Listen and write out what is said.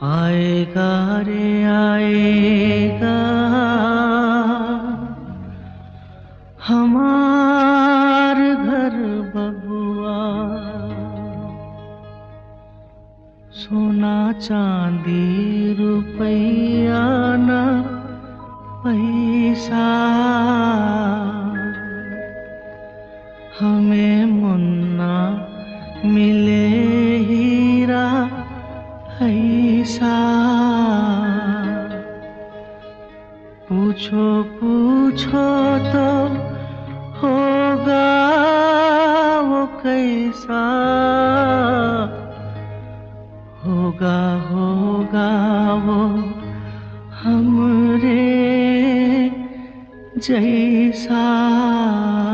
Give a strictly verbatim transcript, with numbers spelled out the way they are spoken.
आएगा रे आएगा हमार घर बबुआ, सोना चांदी रुपया ना पैसा, हमें मुन्ना मिले हीरा ऐसा। पूछो पूछो तो होगा वो कैसा, होगा होगा वो हमरे जैसा।